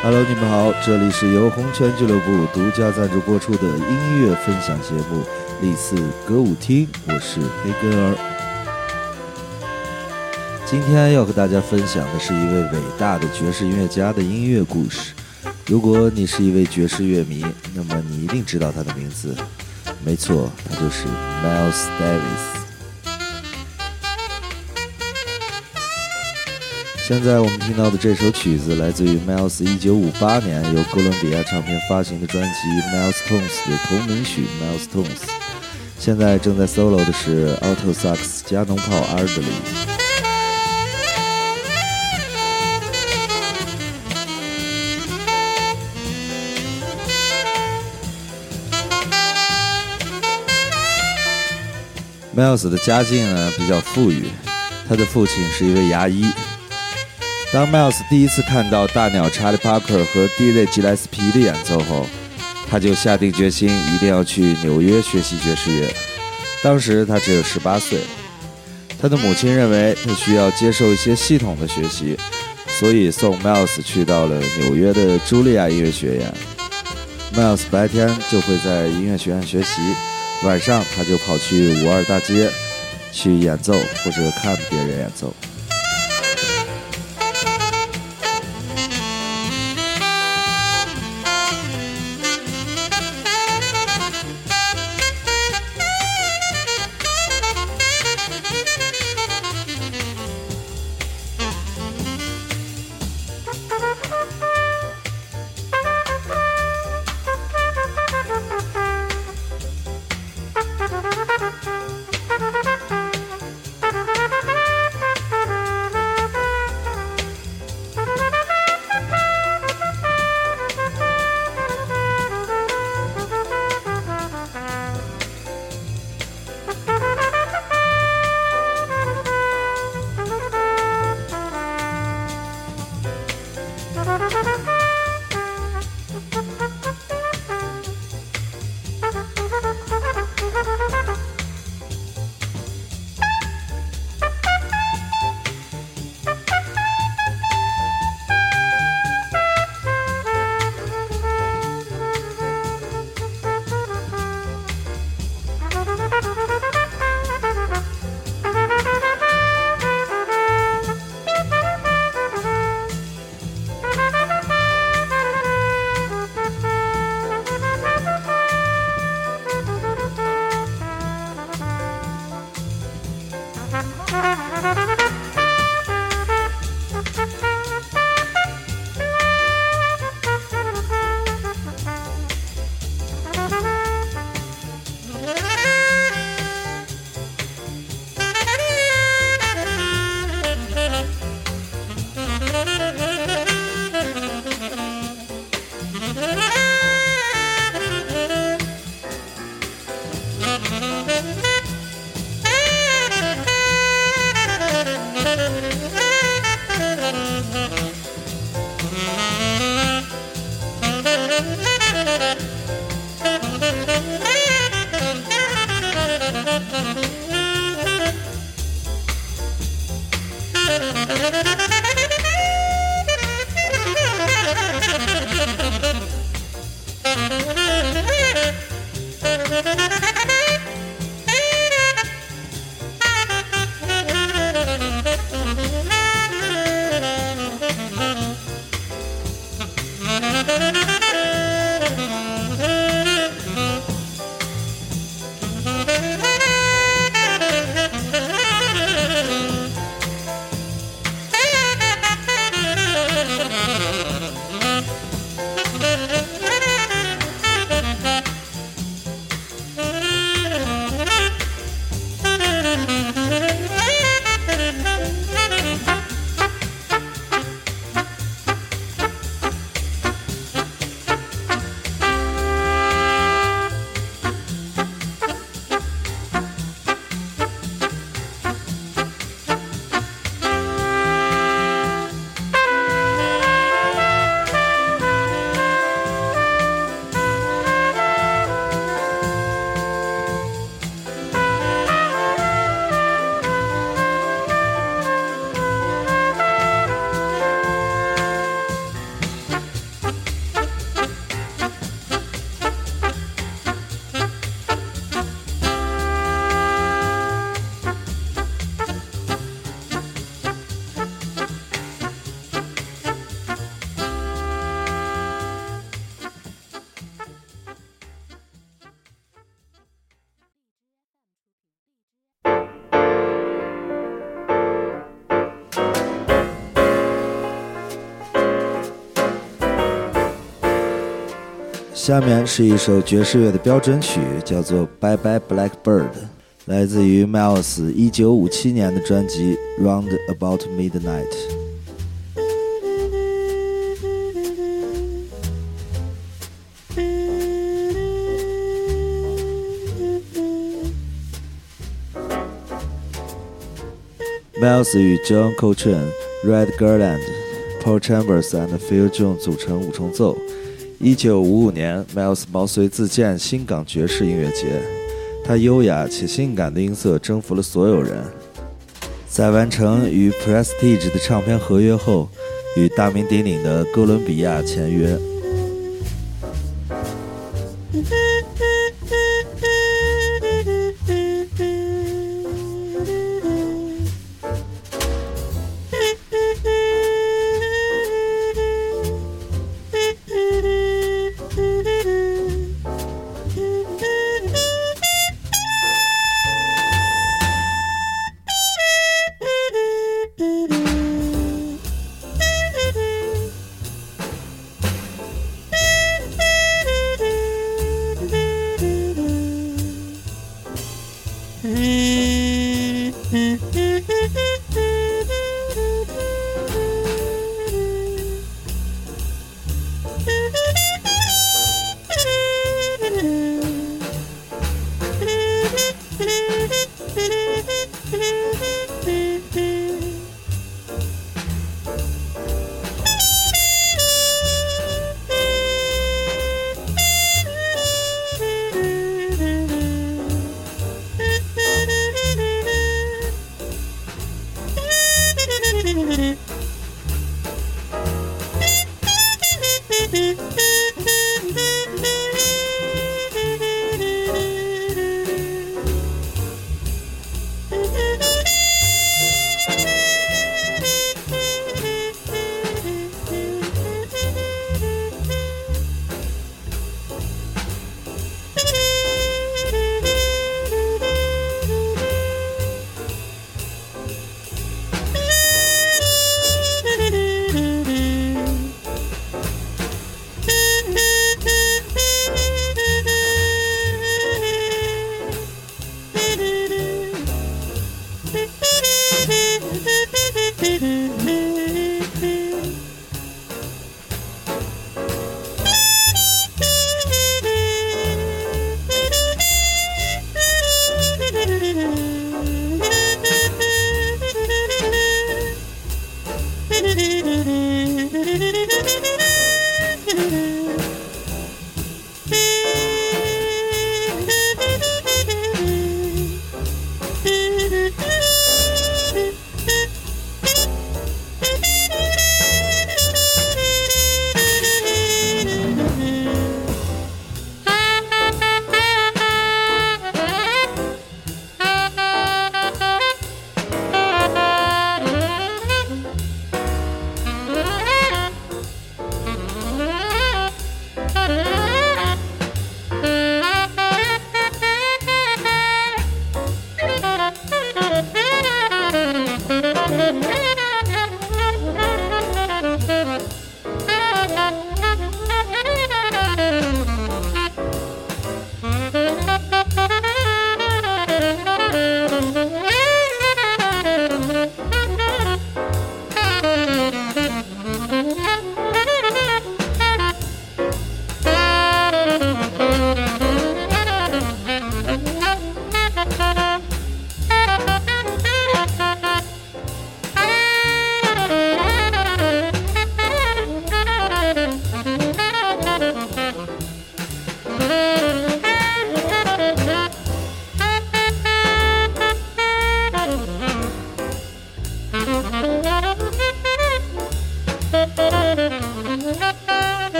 Hello， 你们好，这里是由红泉俱乐部独家赞助播出的音乐分享节目《丽似歌舞厅》，我是黑根儿。今天要和大家分享的是一位伟大的爵士音乐家的音乐故事。如果你是一位爵士乐迷，那么你一定知道他的名字，没错，他就是 Miles Davis。现在我们听到的这首曲子来自于 Miles 1958年由哥伦比亚唱片发行的专辑 Miles Tones 的同名曲 Miles Tones。现在正在 solo 的是 Alto Sax 加农炮 Ardley。Miles 的家境呢比较富裕，他的父亲是一位牙医。当 Miles 第一次看到大鸟查理·帕克和 Dizzy Gillespie 的演奏后，他就下定决心一定要去纽约学习爵士乐。当时他只有18岁，他的母亲认为他需要接受一些系统的学习，所以送 Miles 去到了纽约的茱莉亚音乐学院。Miles 白天就会在音乐学院学习，晚上他就跑去52大街去演奏或者看别人演奏。 下面是一首爵士乐的标准曲，叫做《Bye Bye Blackbird》，来自于 Miles 1957年的专辑《Round About Midnight》。Miles 与 John Coltrane、Red Garland、Paul Chambers and Phil Jones 组成五重奏。1955年 Miles 毛遂自荐新港爵士音乐节，他优雅且性感的音色征服了所有人。在完成与 Prestige 的唱片合约后，与大名鼎鼎的哥伦比亚签约。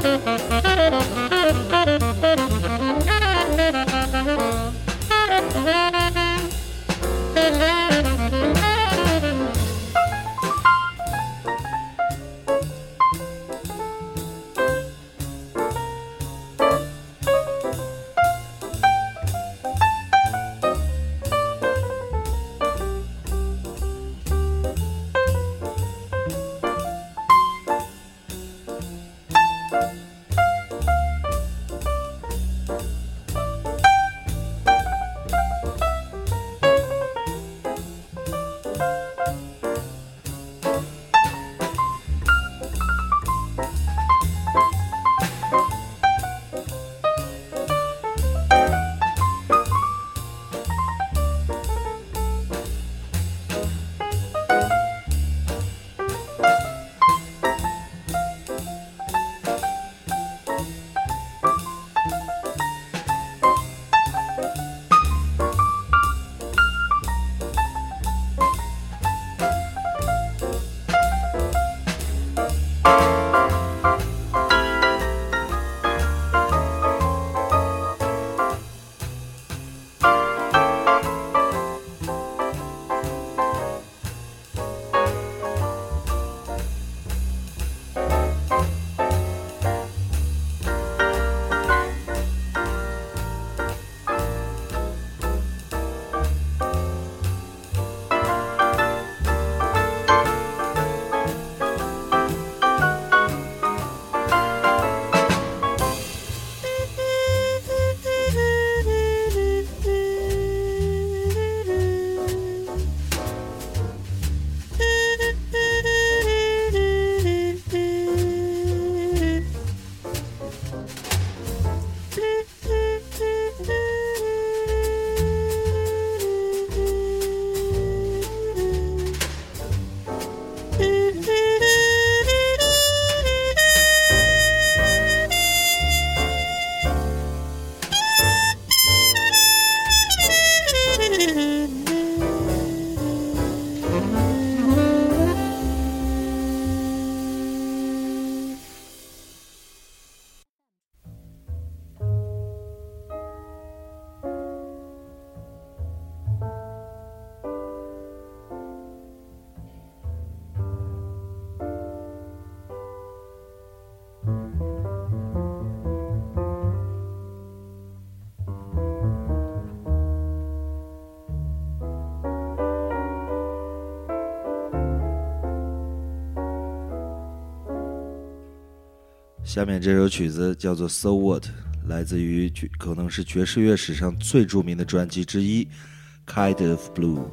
下面这首曲子叫做 So What， 来自于可能是爵士乐史上最著名的专辑之一 Kind of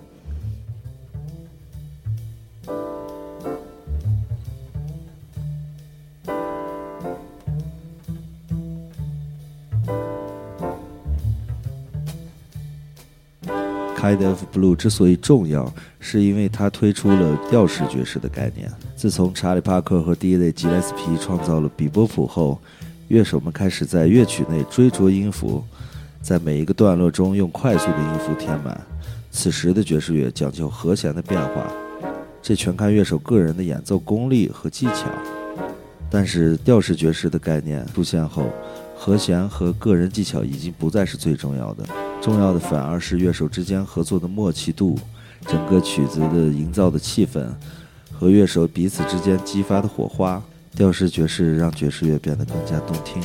Blue。Kind of Blue 之所以重要，是因为它推出了调式爵士的概念。自从查理·帕克和D.J. 吉莱斯皮创造了比波谱后，乐手们开始在乐曲内追逐音符，在每一个段落中用快速的音符填满。此时的爵士乐讲究和弦的变化，这全看乐手个人的演奏功力和技巧。但是调式爵士的概念出现后，和弦和个人技巧已经不再是最重要的，重要的反而是乐手之间合作的默契度，整个曲子的营造的气氛和乐手彼此之间激发的火花。调式爵士让爵士乐变得更加动听。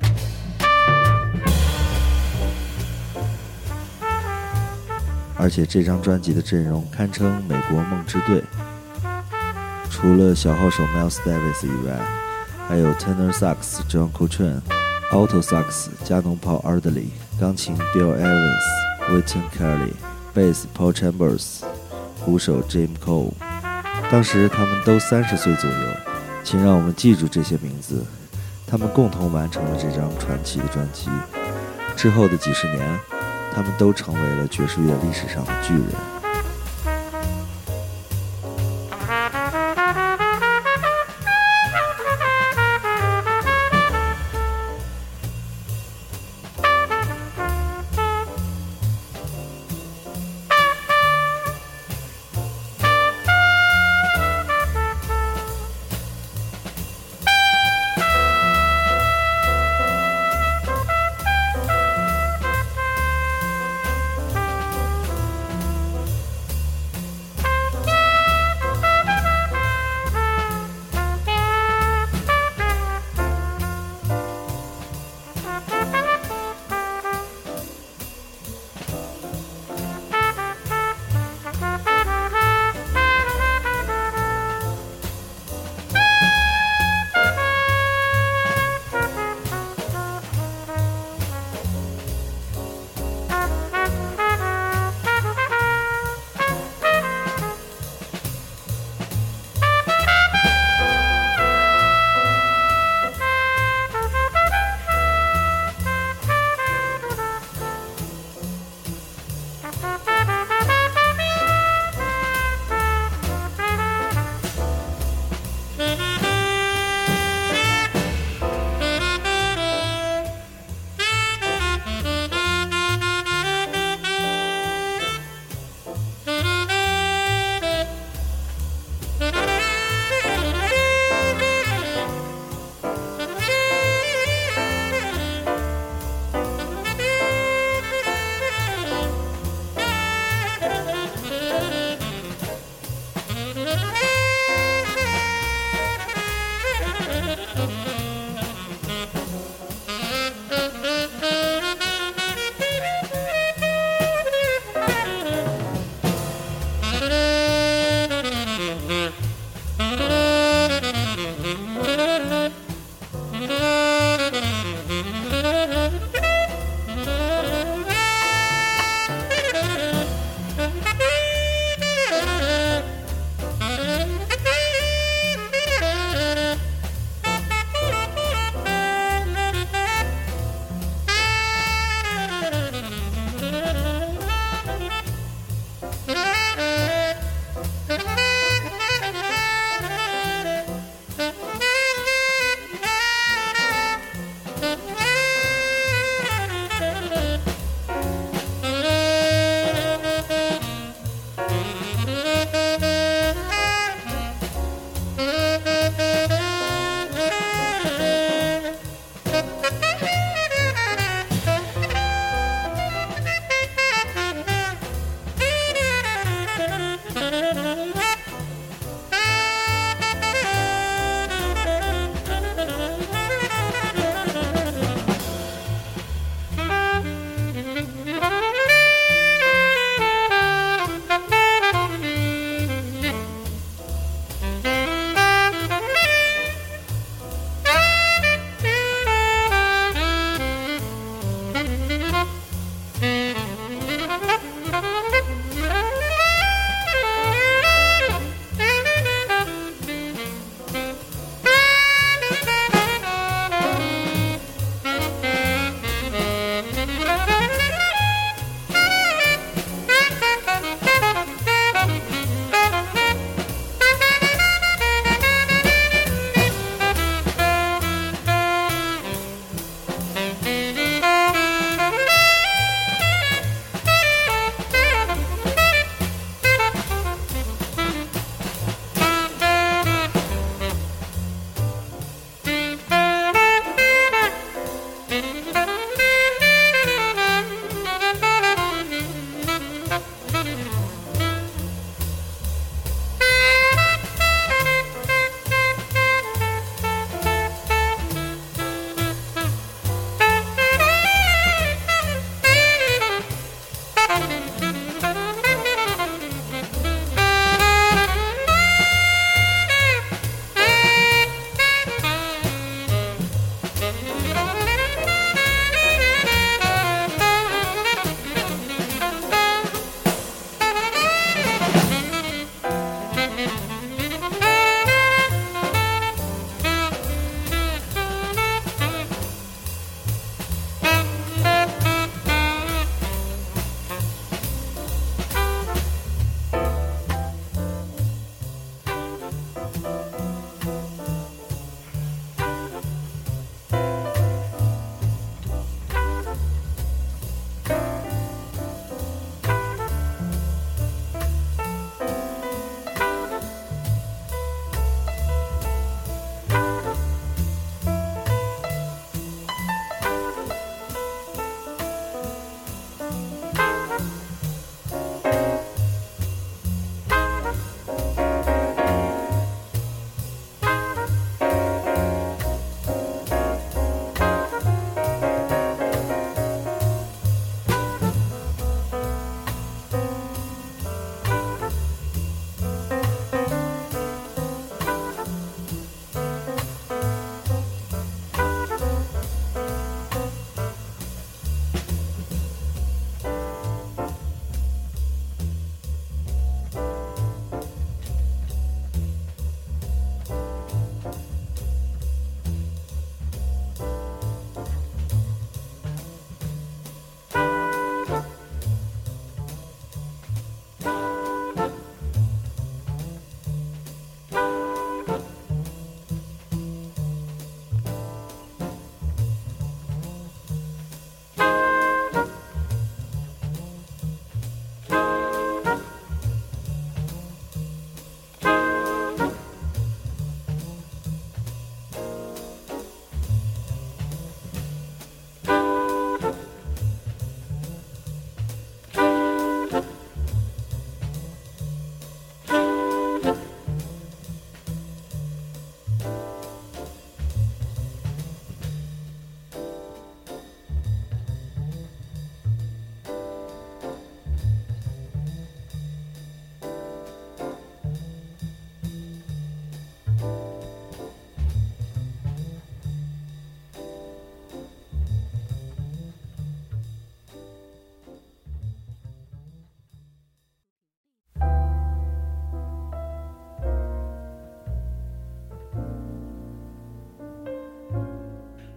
而且这张专辑的阵容堪称美国梦之队，除了小号手 Miles Davis 以外，还有 Tenor Sax John Coltrane、Alto Sax 加农炮 Ardley、钢琴 Bill Evans、Wynton Kelly、贝斯 Paul Chambers、鼓手 Jim Cole。当时他们都30岁左右，请让我们记住这些名字，他们共同完成了这张传奇的专辑。之后的几十年，他们都成为了爵士乐历史上的巨人。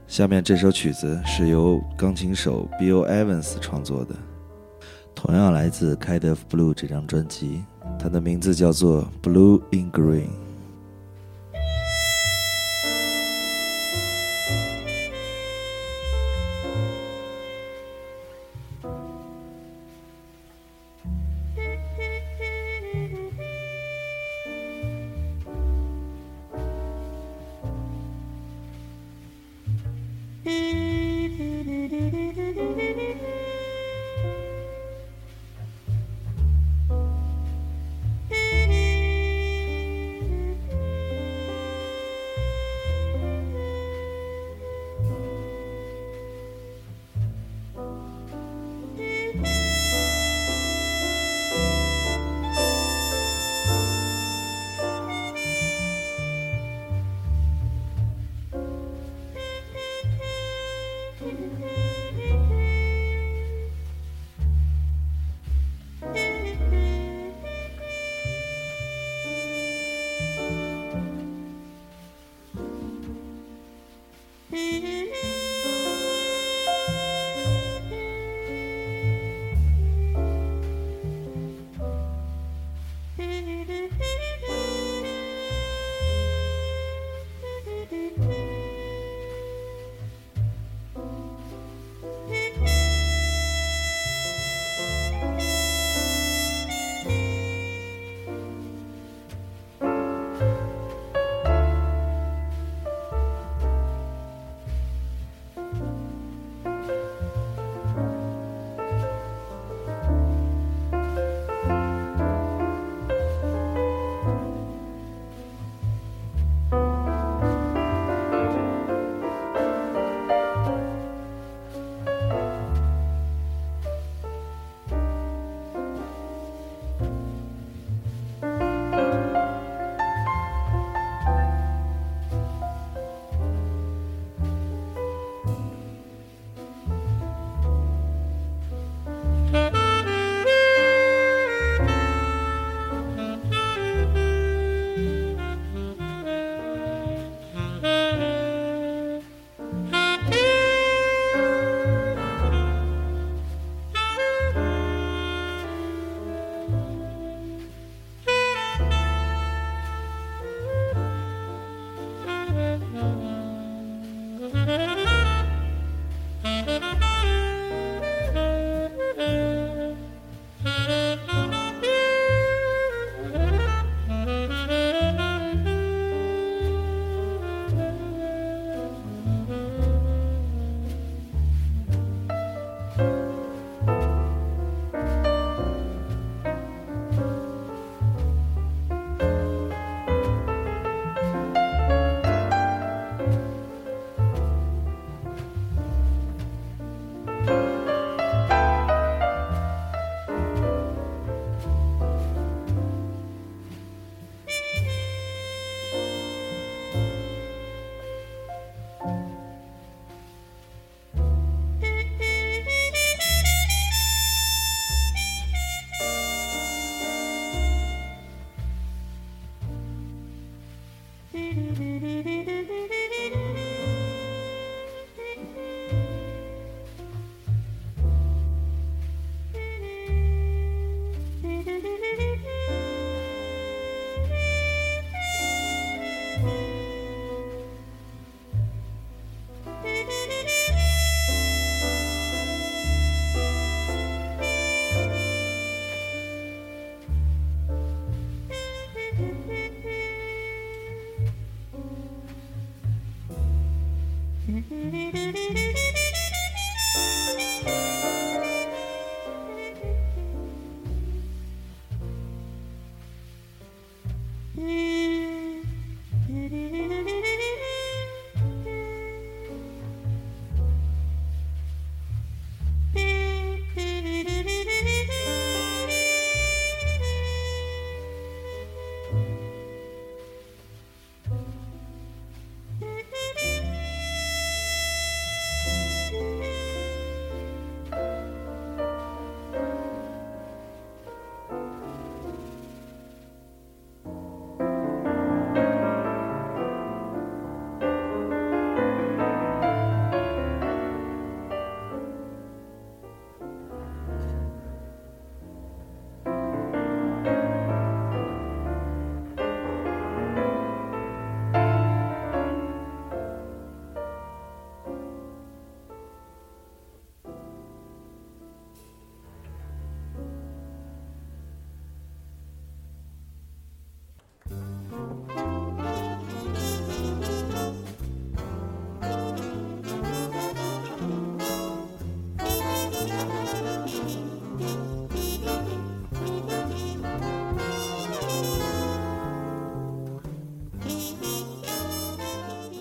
下面这首曲子是由钢琴手 Bill Evans 创作的，同样来自 Kind of Blue 这张专辑，它的名字叫做 Blue in Green。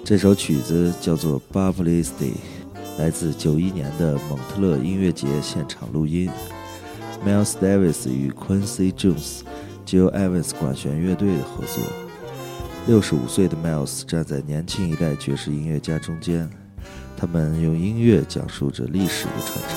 这首曲子叫做 Bubbly Stay， 来自91年的蒙特勒音乐节现场录音， Miles Davis 与 Quincy Jones、Gil Evans 管弦乐队的合作。65岁的 Miles 站在年轻一代爵士音乐家中间，他们用音乐讲述着历史的传承。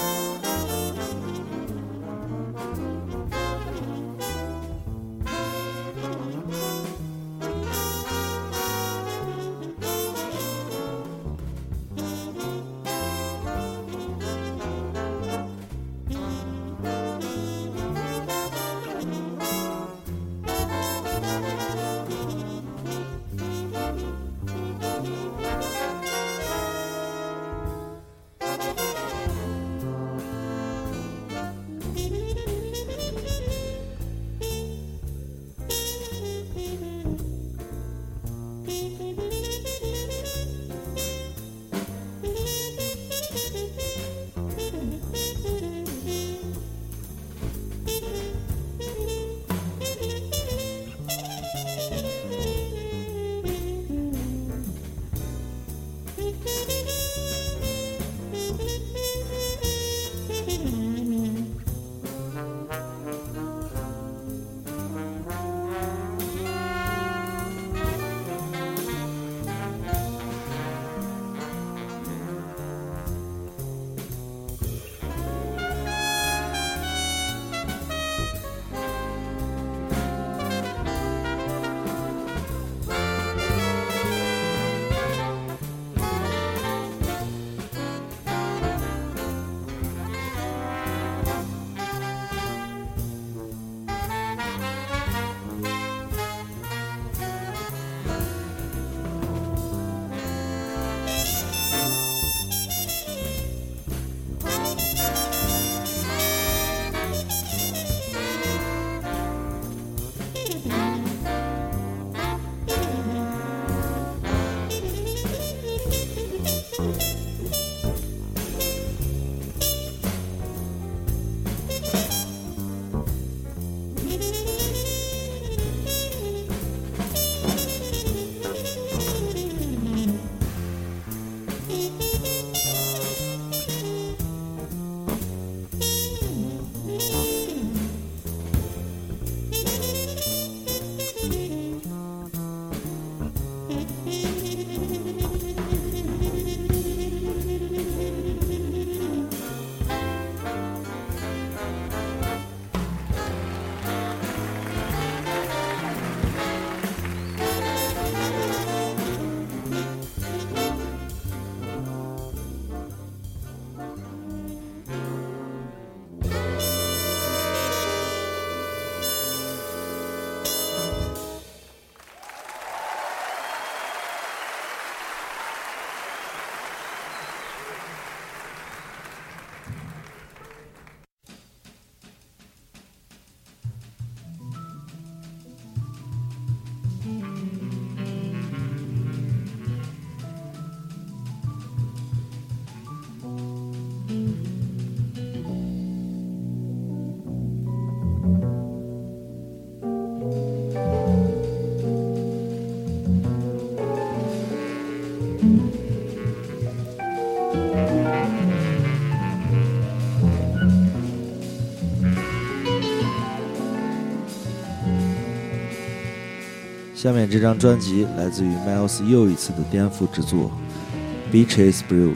下面这张专辑来自于 Miles 又一次的颠覆之作 Beaches Brew。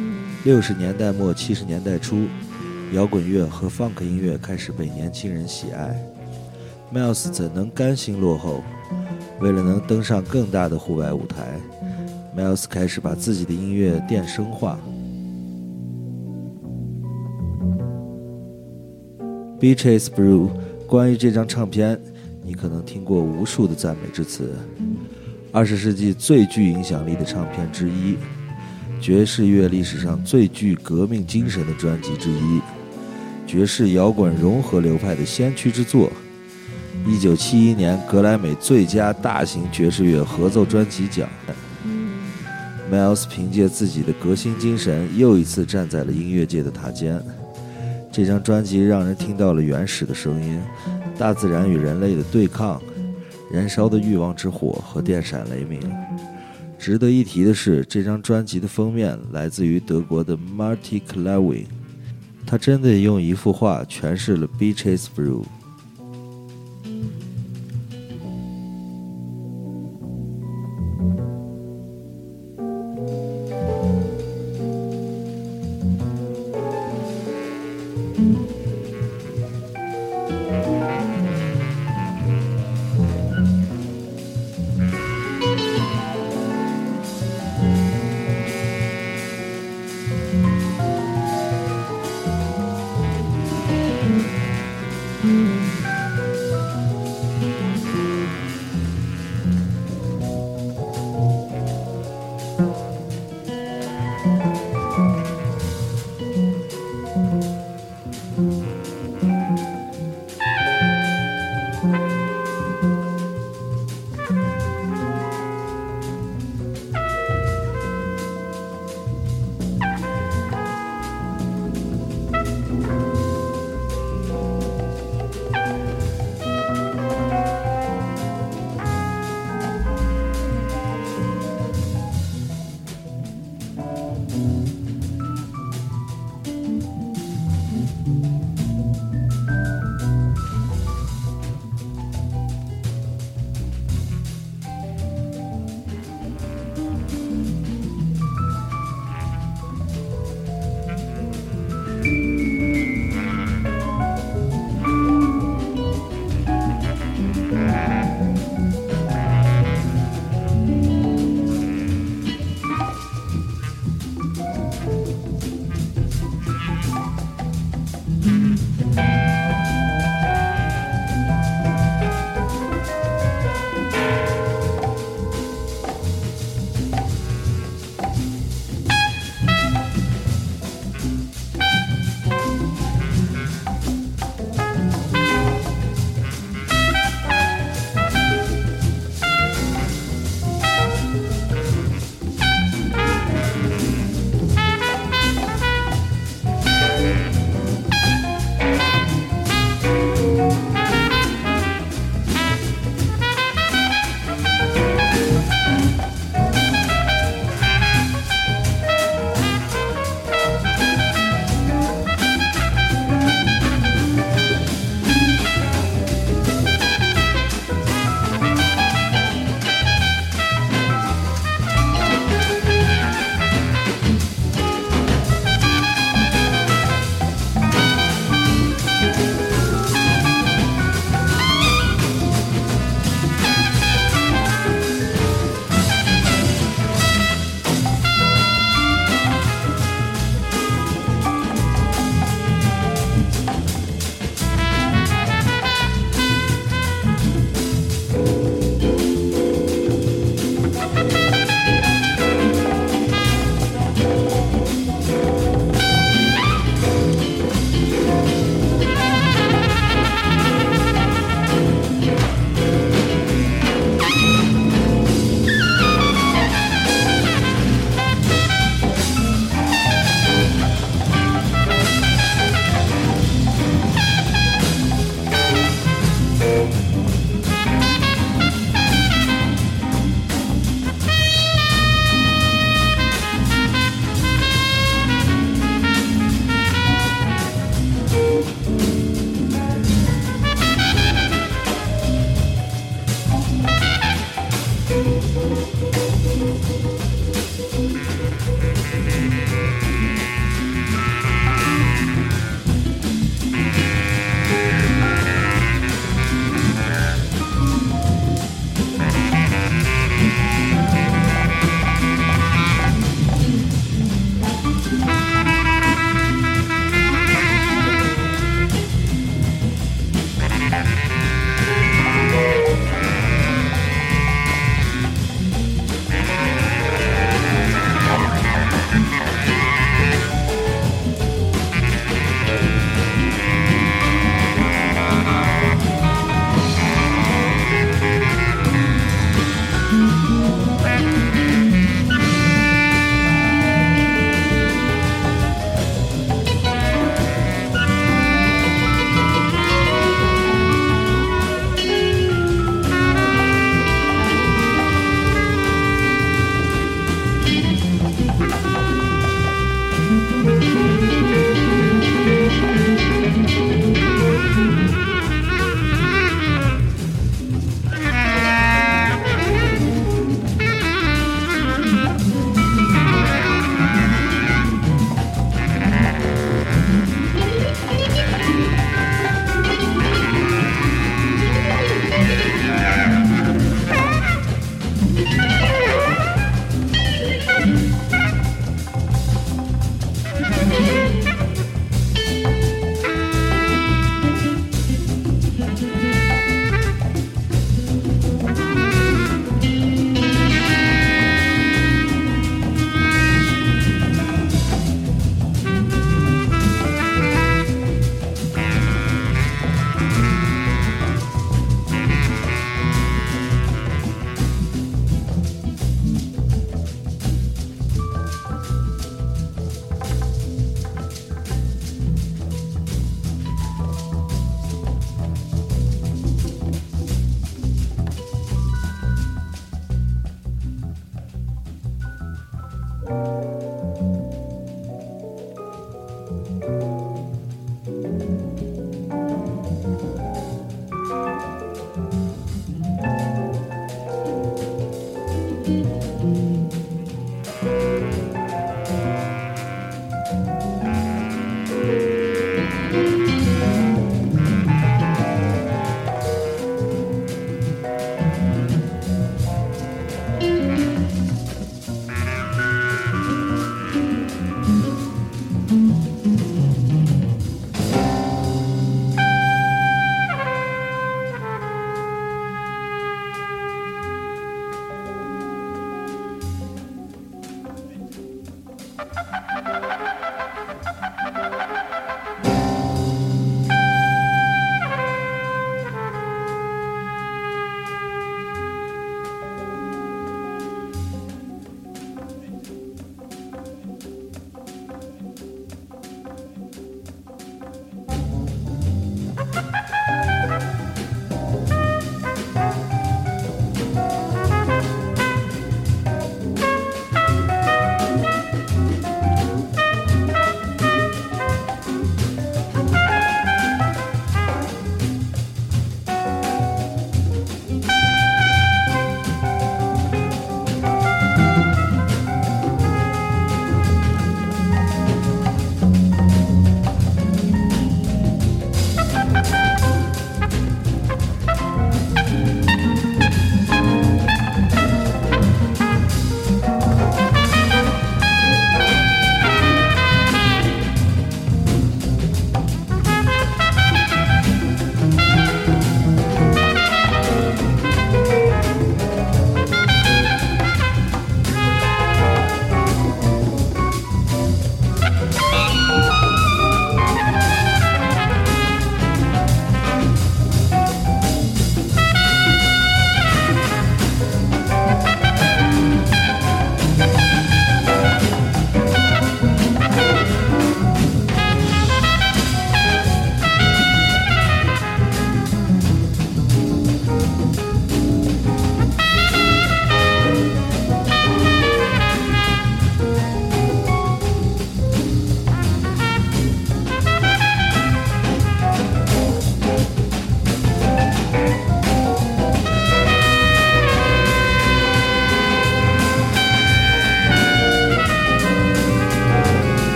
60年代末70年代初，摇滚乐和 funk 音乐开始被年轻人喜爱， Miles 怎能甘心落后？为了能登上更大的户外舞台， Miles 开始把自己的音乐电声化。 Beaches Brew， 关于这张唱片你可能听过无数的赞美之词，20世纪最具影响力的唱片之一，爵士乐历史上最具革命精神的专辑之一，爵士摇滚融合流派的先驱之作。1971年格莱美最佳大型爵士乐合奏专辑奖， Miles 凭借自己的革新精神又一次站在了音乐界的塔尖。这张专辑让人听到了原始的声音，大自然与人类的对抗，燃烧的欲望之火和电闪雷鸣， 值得一提的是，这张专辑的封面来自于德国的 Marty Klawin， 他真的用一幅画诠释了 Beaches Brew。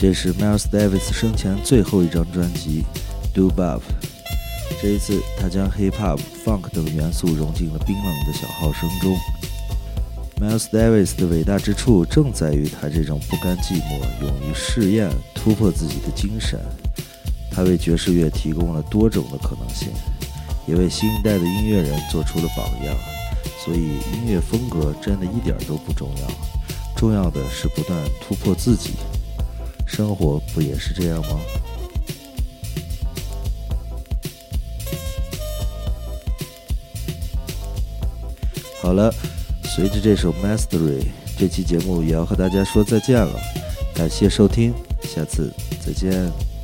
这是 Miles Davis 生前最后一张专辑 Do Bop。 这一次他将 Hip Hop、Funk 等元素融进了冰冷的小号声中。Miles Davis 的伟大之处正在于他这种不甘寂寞、勇于试验、突破自己的精神。他为爵士乐提供了多种的可能性，也为新一代的音乐人做出了榜样。所以音乐风格真的一点都不重要，重要的是不断突破自己。生活不也是这样吗？好了，随着这首 Mastery， 这期节目也要和大家说再见了。感谢收听，下次再见。